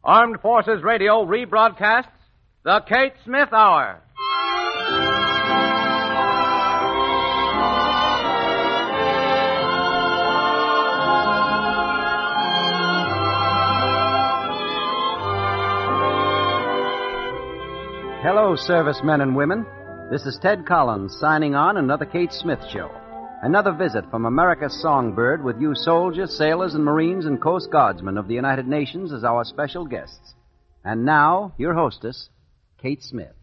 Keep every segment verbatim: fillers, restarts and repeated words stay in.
Armed Forces Radio rebroadcasts The Kate Smith Hour. Hello, servicemen and women. This is Ted Collins signing on another Kate Smith Show. Another visit from America's songbird with you soldiers, sailors, and Marines and Coast Guardsmen of the United Nations as our special guests. And now, your hostess, Kate Smith.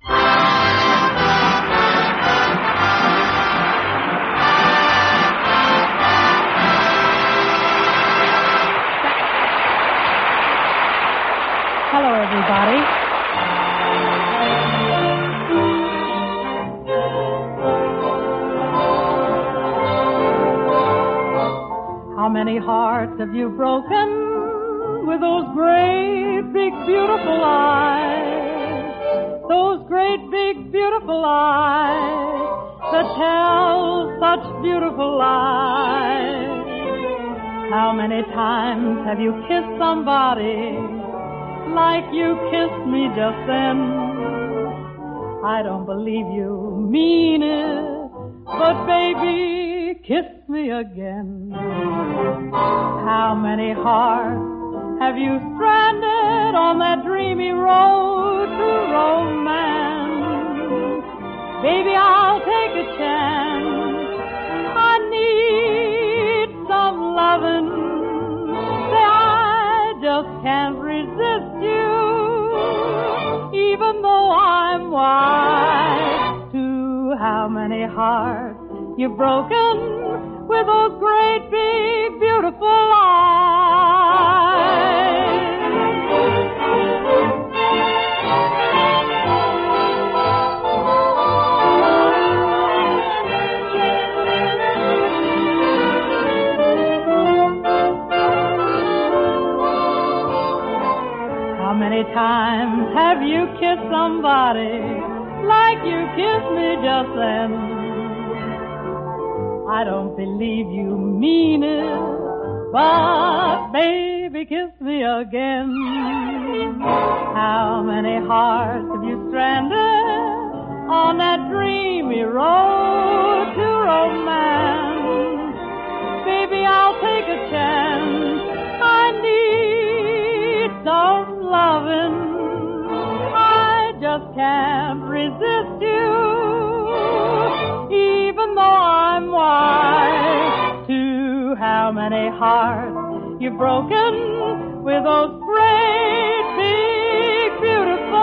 Hello, everybody. How many hearts have you broken with those great, big, beautiful eyes? Those great, big, beautiful eyes that tell such beautiful lies. How many times have you kissed somebody like you kissed me just then? I don't believe you mean it, but baby, kiss me again. How many hearts have you stranded on that dreamy road to romance? Baby, I'll take a chance. I need some lovin'. Say, I just can't resist you, even though I'm wise. To how many hearts you've broken with those great, big, beautiful eyes. How many times have you kissed somebody like you kissed me just then? I don't believe you mean it, but baby, kiss me again. How many hearts have you stranded on that dreamy road to romance? Baby, I'll take a chance. I need some lovin'. I just can't resist you, even though I'm wise. To how many hearts you've broken with those great, big, beautiful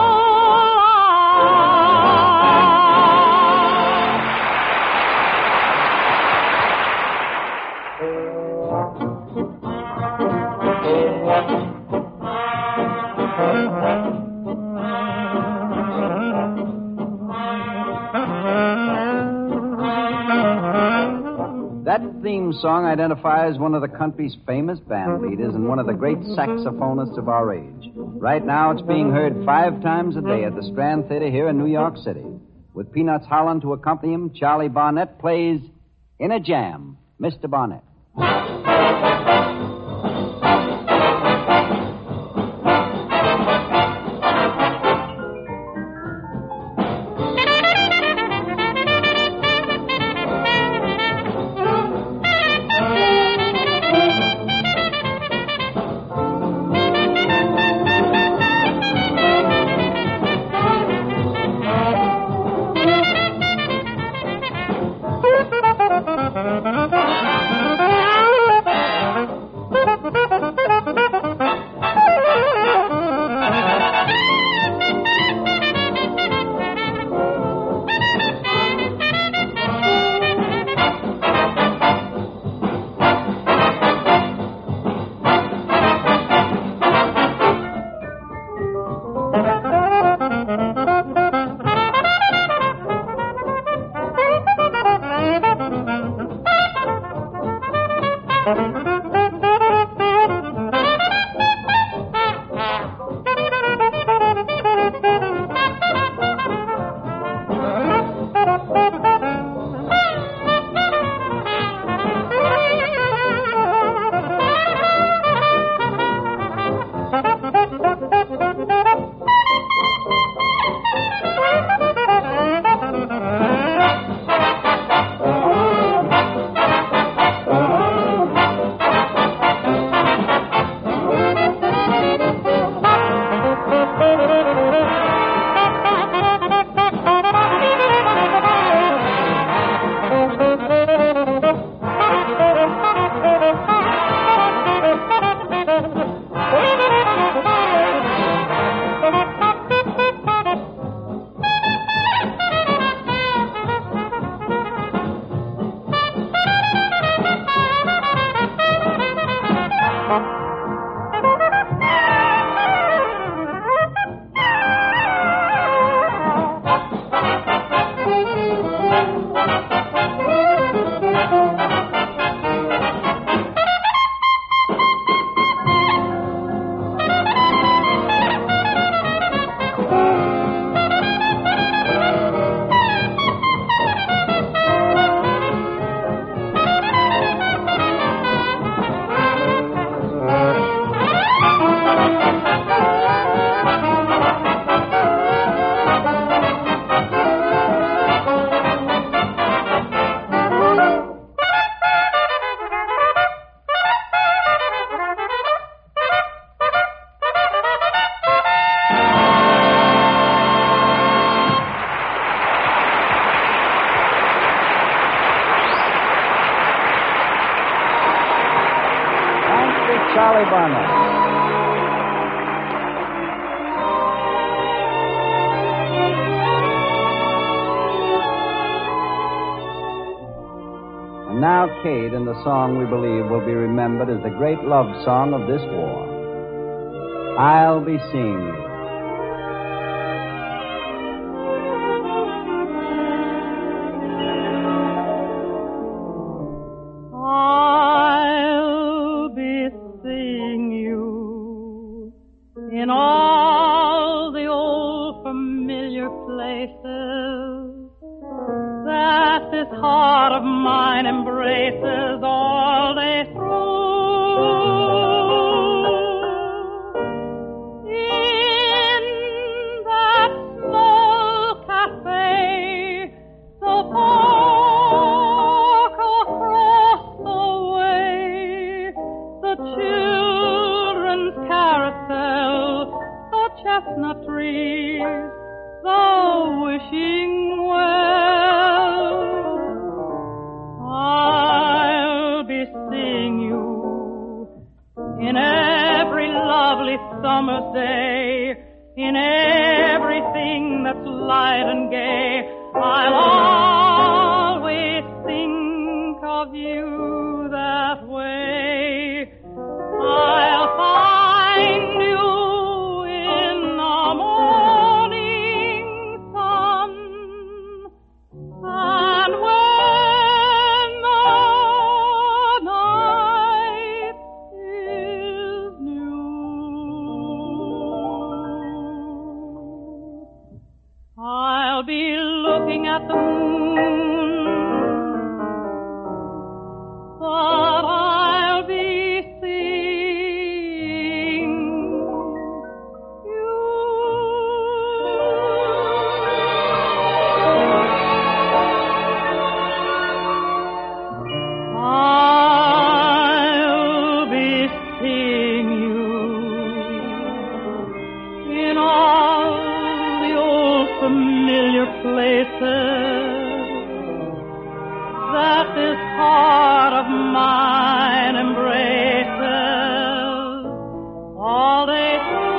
That theme song identifies one of the country's famous band leaders and one of the great saxophonists of our age. Right now, it's being heard five times a day at the Strand Theater here in New York City. With Peanuts Holland to accompany him, Charlie Barnett plays In a Jam, Mister Barnett. Charlie Barnett. And now Kate in the song we believe will be remembered as the great love song of this war. I'll Be Seeing You. In all the old familiar places that this heart of mine embraces all day through. In that small cafe so far across the way, the children's carousel, chestnut trees, the wishing well. I'll be seeing you in every lovely summer's day, in everything that's light and gay. I'll always think of you that way. I'll find you at the moon, but I'll be seeing you. I'll be seeing you in all the old familiar places that this heart of mine embraces all day through.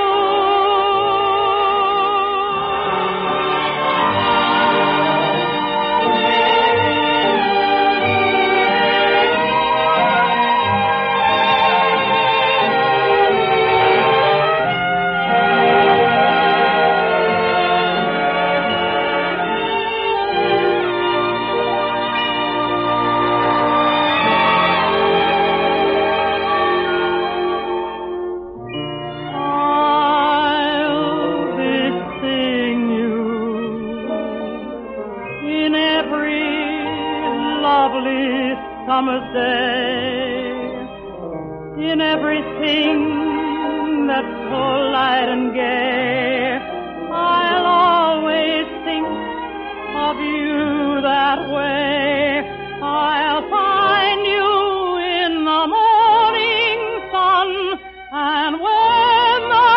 Summer's day, in everything that's so light and gay, I'll always think of you that way. I'll find you in the morning sun, and when the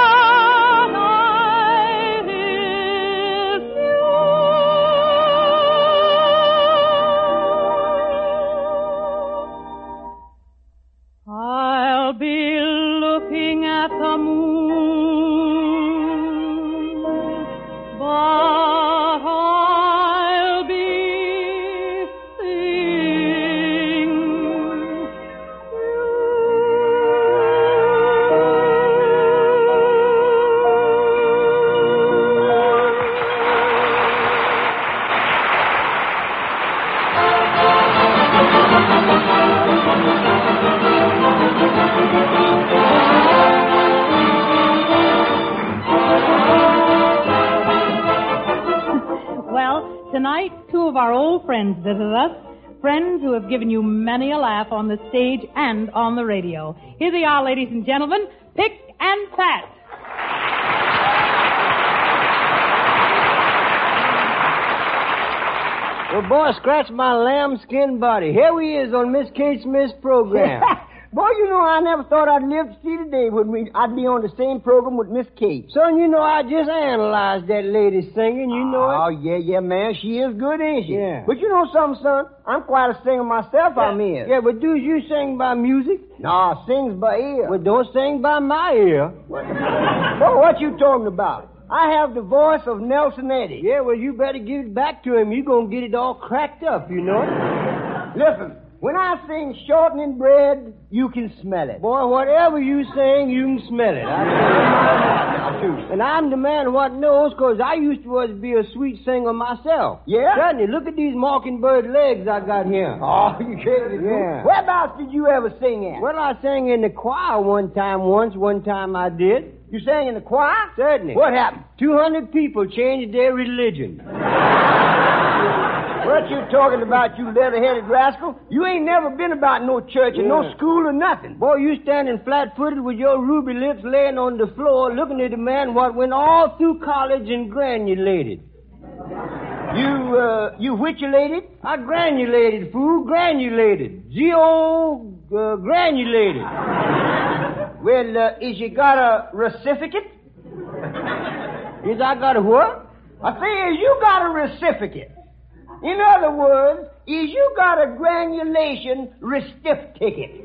night is I'll be looking at the moon, but I'll be tonight, two of our old friends visit us, friends who have given you many a laugh on the stage and on the radio. Here they are, ladies and gentlemen, Pick and Pat. Well, boy, scratch my lambskin body. Here we is on Miss Kate Smith's program. Boy, you know, I never thought I'd live to see the day when we, I'd be on the same program with Miss Kate. Son, you know, I just analyzed that lady singing, you know Oh, it? yeah, yeah, man. She is good, ain't she? Yeah. But you know something, son? I'm quite a singer myself, yeah. I'm in. Yeah, but do you sing by music? No, sings by ear. Well, don't sing by my ear. Well, what you talking about? I have the voice of Nelson Eddy. Yeah, well, you better give it back to him. You're going to get it all cracked up, you know? Listen, when I sing shortening bread, you can smell it. Boy, whatever you sing, you can smell it. I tell you. And I'm the man what knows, because I used to was be a sweet singer myself. Yeah? Certainly. Look at these mockingbird legs I got here. Oh, you can't. Yeah. Whereabouts did you ever sing at? Well, I sang in the choir one time once. One time I did. You sang in the choir? Certainly. What happened? Two hundred people changed their religion. What you talking about, you leather-headed rascal? You ain't never been about no church Yeah. or no school or nothing. Boy, you standing flat-footed with your ruby lips laying on the floor looking at a man what went all through college and granulated. You, uh, you whichulated? I granulated, fool, granulated. G-O, uh, granulated. Well, uh, is you got a reciprocate? Is I got a what? I say, is you got a reciprocate? In other words, is you got a granulation restiff ticket?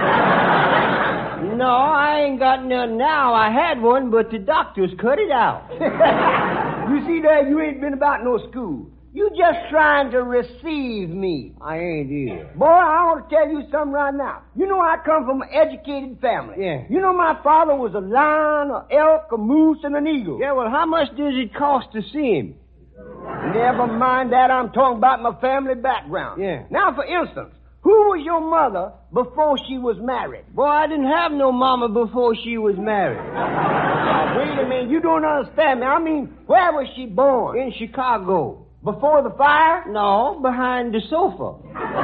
No, I ain't got none now. I had one, but the doctors cut it out. You see there, you ain't been about no school. You just trying to receive me. I ain't either. Boy, I want to tell you something right now. You know I come from an educated family. Yeah. You know my father was a lion, an elk, a moose, and an eagle. Yeah, well, how much does it cost to see him? Never mind that. I'm talking about my family background. Yeah. Now, for instance, who was your mother before she was married? Boy, I didn't have no mama before she was married. Now, wait a minute. You don't understand me. I mean, where was she born? In Chicago. Before the fire? No, behind the sofa.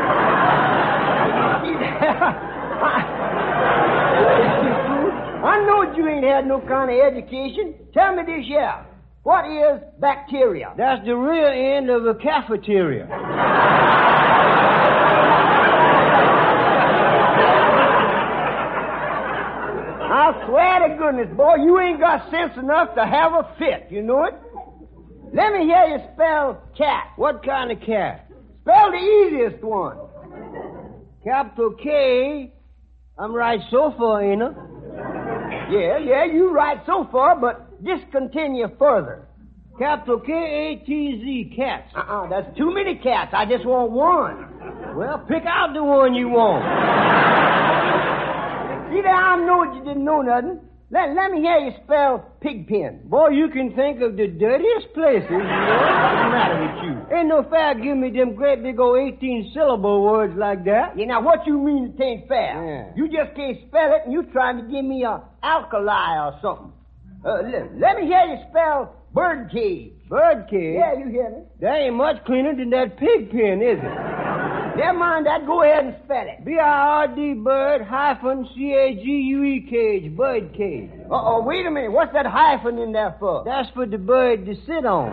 I know you ain't had no kind of education. Tell me this here. What is bacteria? That's the rear end of a cafeteria. I swear to goodness, boy, you ain't got sense enough to have a fit. You know it? Let me hear you spell cat. What kind of cat? Spell the easiest one. Capital K. I'm right so far, ain't I? Yeah, yeah, you right so far, but discontinue further. Capital K A T Z, cats. Uh-uh, that's too many cats. I just want one. Well, pick out the one you want. See there, I know you didn't know nothing. Let, let me hear you spell pigpen. Boy, you can think of the dirtiest places, you know. What's the matter with you? Ain't no fair give me them great big old eighteen-syllable words like that. Yeah, now what you mean it ain't fair? Yeah. You just can't spell it and you trying to give me a alkali or something. Uh, let, let me hear you spell birdcage. Birdcage? Yeah, you hear me? That ain't much cleaner than that pig pen, is it? Never mind that. Go ahead and spell it. B I R D bird hyphen C A G U E cage, bird cage. Uh-oh, wait a minute. What's that hyphen in there for? That's for the bird to sit on.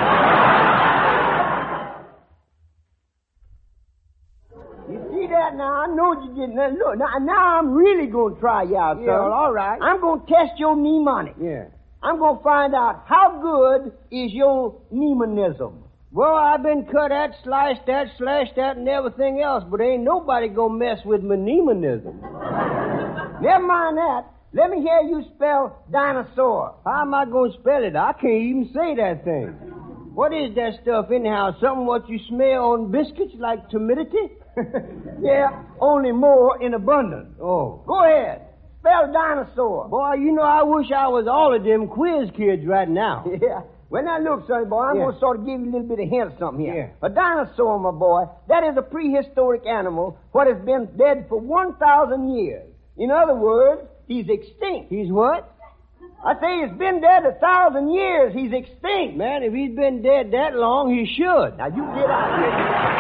You see that now? I know you didn't. Now, look, now, now I'm really going to try you out, Yeah, son. well, all right. I'm going to test your mnemonic. Yeah. I'm going to find out how good is your mnemonism. Well, I've been cut at, sliced at, slashed at, and everything else, but ain't nobody gonna mess with my mnemonism. Never mind that. Let me hear you spell dinosaur. How am I gonna spell it? I can't even say that thing. What is that stuff anyhow? Something what you smell on biscuits like timidity? Yeah, only more in abundance. Oh. Go ahead. Spell dinosaur. Boy, you know, I wish I was all of them quiz kids right now. Yeah. Well, now look, sonny boy, I'm Yeah. going to sort of give you a little bit of hint of something here. Yeah. A dinosaur, my boy, that is a prehistoric animal what has been dead for one thousand years. In other words, he's extinct. He's what? I say he's been dead a thousand years. He's extinct. Man, if he's been dead that long, he should. Now, you get out here.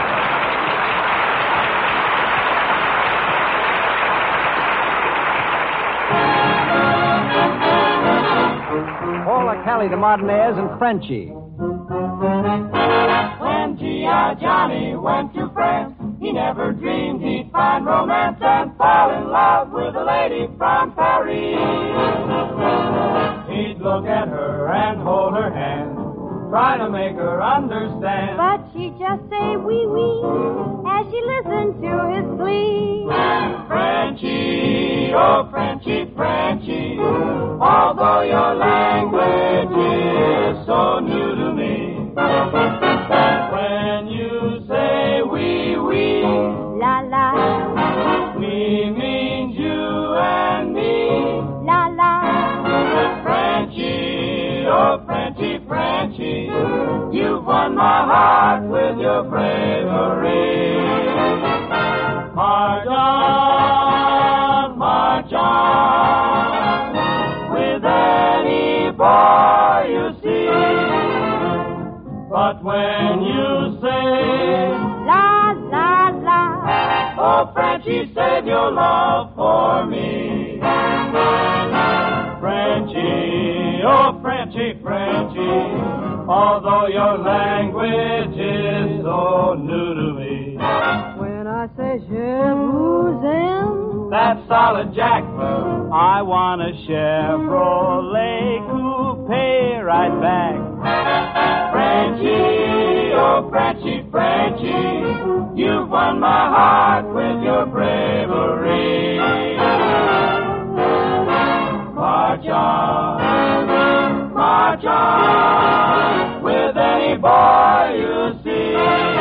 Paula Kelly, the Martinez, and Frenchie. When G I. Johnny went to France, he never dreamed he'd find romance and fall in love with a lady from Paris. He'd look at her and hold her hand, try to make her understand. But she'd just say wee wee as she listened to his plea. Frenchie, oh Frenchie, Frenchie, although your language is so new to me, when you say wee wee, La la, we mean you and me. la la, Frenchie, oh Frenchie, Frenchie, you've won my heart with your bravery. March on, march on, with any boy you see. But when you say, la la la, oh Frenchie, save your love for me. Frenchie, oh Frenchie, Frenchie, although your language is so new to me. when I say je vous aime, That's solid, Jack. I want a Chevrolet coupe right back. Frenchie, oh Frenchie, Frenchie, you've won my heart with your bravery. March on, march on, with any boy you see.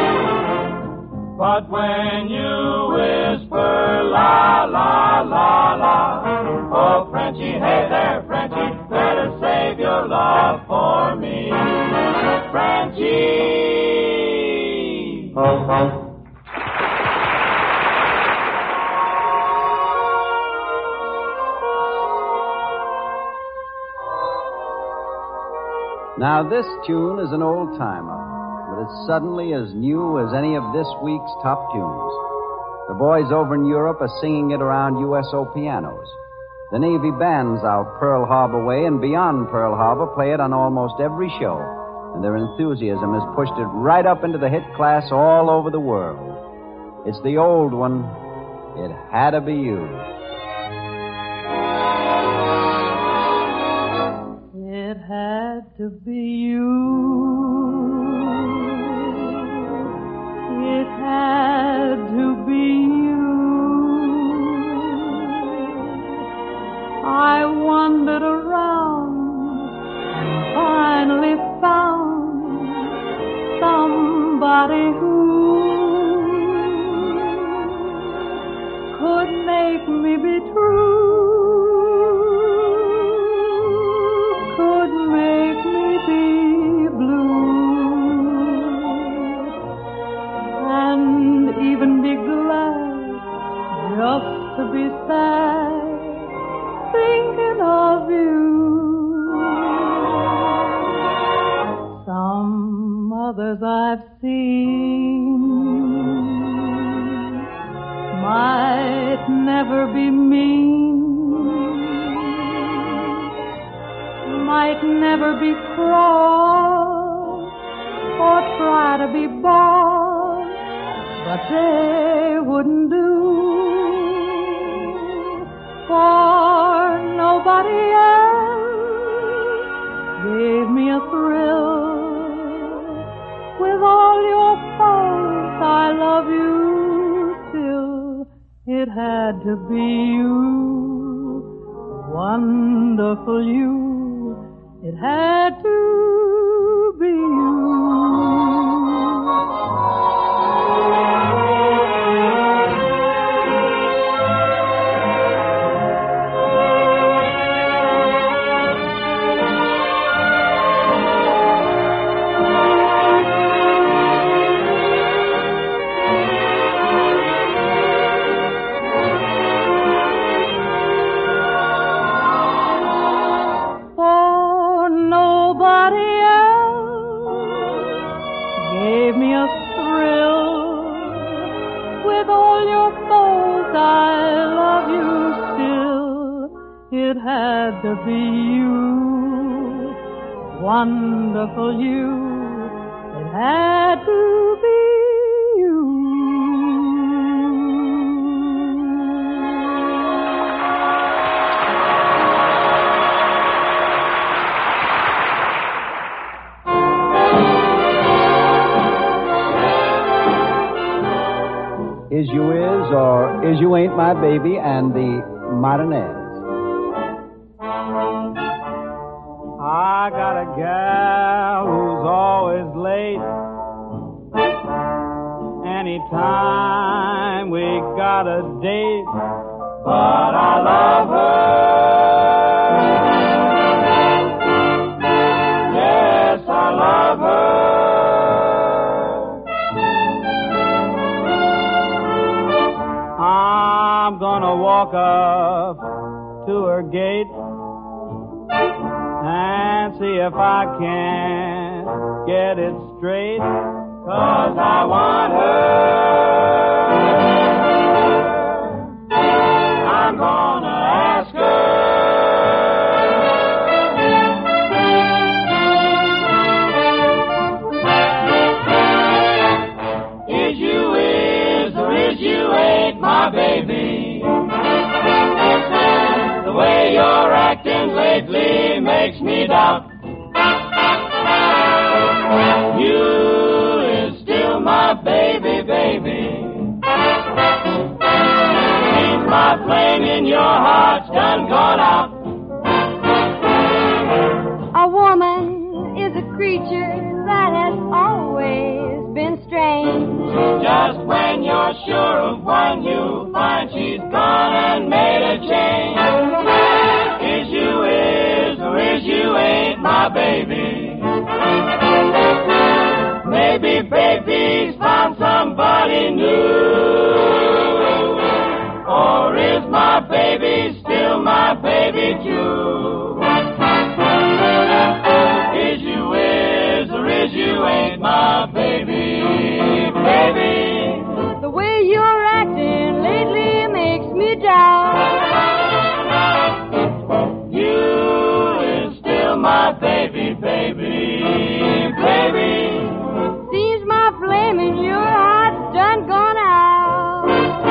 But when you whisper la la la la, oh Frenchie, hey there, Frenchie, better save your love for me. Frenchie. Now, this tune is an old-timer, but it's suddenly as new as any of this week's top tunes. The boys over in Europe are singing it around U S O pianos. The Navy bands out Pearl Harbor way and beyond Pearl Harbor play it on almost every show, and their enthusiasm has pushed it right up into the hit class all over the world. It's the old one, It Had to Be You. It had to be you. It had to be you. I wandered around, finally found somebody who could make me be true. Just to be sad, thinking of you. Some others I've seen might never be mean, might never be cross or try to be boss, but they wouldn't do. For nobody else gave me a thrill. With all your faults, I love you still. It had to be you, wonderful you. It had to be you. to be you, wonderful you. It had to be you. Is You Is or Is You Ain't My Baby and the Martinez. I got a gal who's always late. Anytime we got a date, but I love her. Yes, I love her. I'm gonna walk up to her gate and see if I can get it straight, 'cause I want her. I'm gonna ask her. Is you is or is you ain't my baby? The way you're acting lately makes me doubt. You is still my baby, baby. Ain't my flame in your heart's done gone out. A woman is a creature that has always been strange. Just when you're sure of one, you find she's gone and made a change. Is you is or is you ain't my baby? Maybe baby's found somebody new. Or is my baby still my baby too? Is you is or is you ain't my baby, baby? The way you're acting lately makes me doubt. You is still my baby, baby, baby. Seems my flame in your heart's done gone out.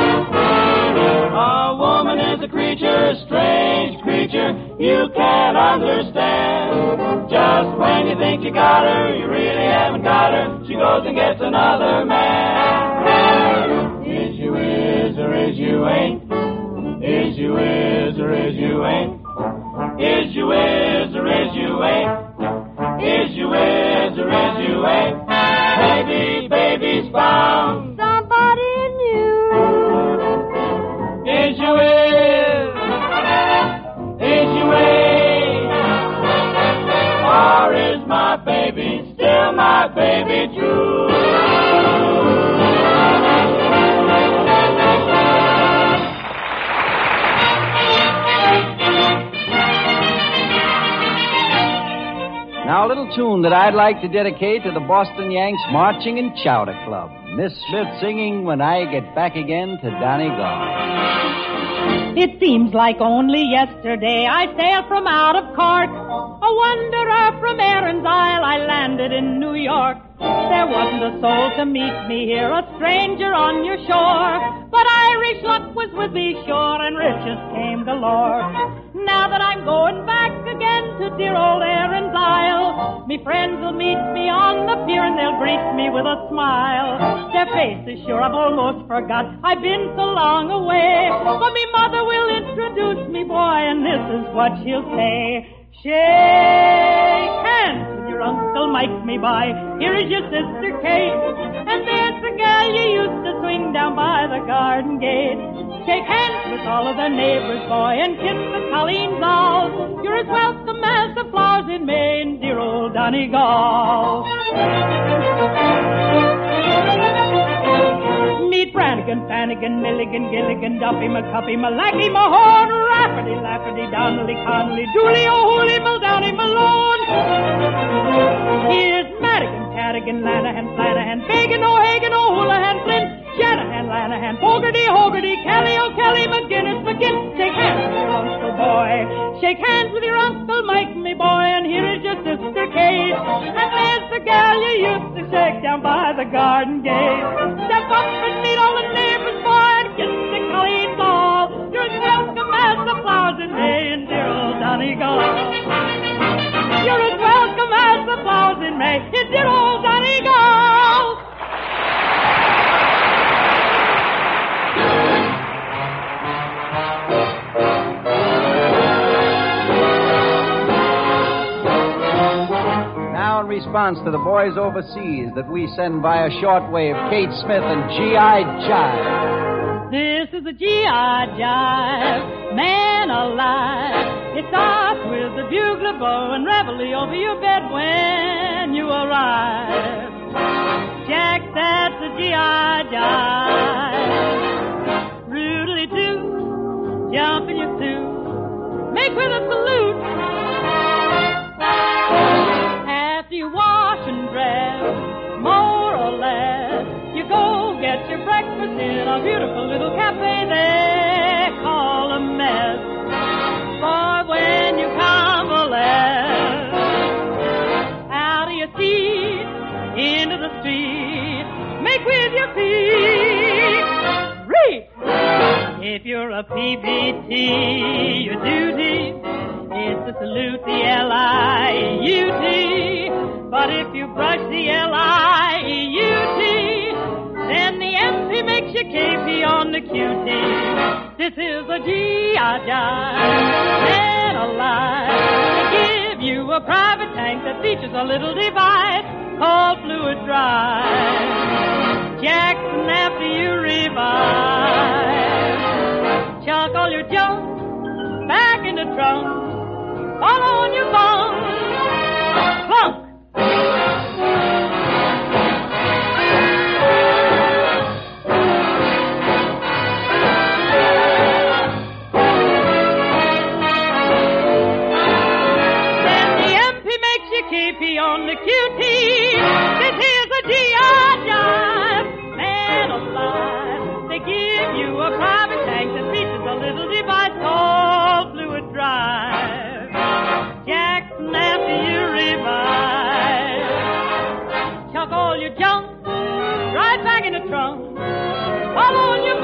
A woman is a creature, a strange creature you can't understand. Just when you think you got her, you really haven't got her. She goes and gets another man. Is you is or is you ain't? Is you is or is you ain't? Is you is or is you ain't? Is you is or is you ain't? Maybe baby's found Somebody new. Is you is? Is you ain't? Or is my baby still my baby true? Now, a little tune that I'd like to dedicate to the Boston Yanks Marching and Chowder Club. Miss Smith singing When I Get Back Again to Donegal. It seems like only yesterday I sailed from out of Cork. A wanderer from Erin's Isle, I landed in New York. There wasn't a soul to meet me here, a stranger on your shore. But Irish luck was with me sure, and riches came galore. Now that I'm going back again to dear old Erin's Isle, me friends will meet me on the pier and they'll greet me with a smile. Their faces sure I've almost forgot, I've been so long away. But me mother will introduce me, boy, and this is what she'll say. Shake hands with your Uncle Mike, me boy. Here is your sister Kate, and there's the gal you used to swing down by the garden gate. Shake hands with all of the neighbors, boy, and kiss the colleens all. You're as welcome as the flowers in May in dear old Donegal. Meet Brannigan, Fannigan, Milligan, Gilligan, Duffy, McCuffy, Malacky, Mahone, Rafferty, Lafferty, Donnelly, Connolly, Dooley, O'Hooley, Muldowney, Malone. Here's Madigan, Cadigan, Lanahan, Flanahan, Fagan, O'Hagan, O'Houlihan, Flynn, Shanahan, Lanahan, Fogarty, Hogarty, Kelly, O'Kelly, McGinnis, McGinn. Shake hands with your Uncle Boy. Shake Shake hands with your uncle Mike, me boy, and here is your sister Kate. And there's the gal you used to shake down by the garden gate. Step up and meet all the neighbors, boy, and kiss the colleen doll. You're as welcome as the flowers in May in dear old Donegal. You're as welcome as the flowers in May in dear old Donegal. Now, in response to the boys overseas that we send via shortwave, Kate Smith and G I Jive. This is a G I Jive, man alive. It starts with the bugler blowing reveille over your bed when you arrive. Jack, that's a G I Jive. Roodly-doo, jump in your suit, make with a salute. After you wash and dress, more or less, you go get your breakfast in a beautiful little cafe they call a mess. For when you convalesce out of your seat into the street, make with your feet. Read! If you're a P B T, your duty is to salute the L I U T. But if you brush the L I U T, then the M P makes you K P on the Q T. This is a G I Jive, man alive. They give you a private tank that features a little device called Fluid Drive. Jackson, after you revive, chuck all your junk back in the trunk, fall on your bum, plunk. Keep on the Q T. This is a G I Jive, man alive. They give you a private tank that features a little device called Fluid Drive. Jackson, after you revive, chuck all your junk right back in the trunk, all on your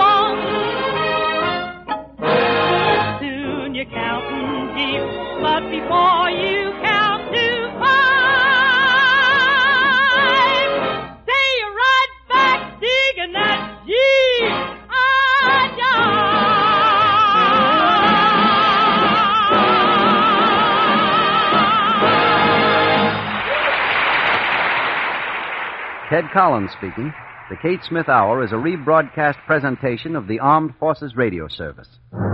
bum. Soon you're counting deep, but before you count to Ted Collins speaking. The Kate Smith Hour is a rebroadcast presentation of the Armed Forces Radio Service.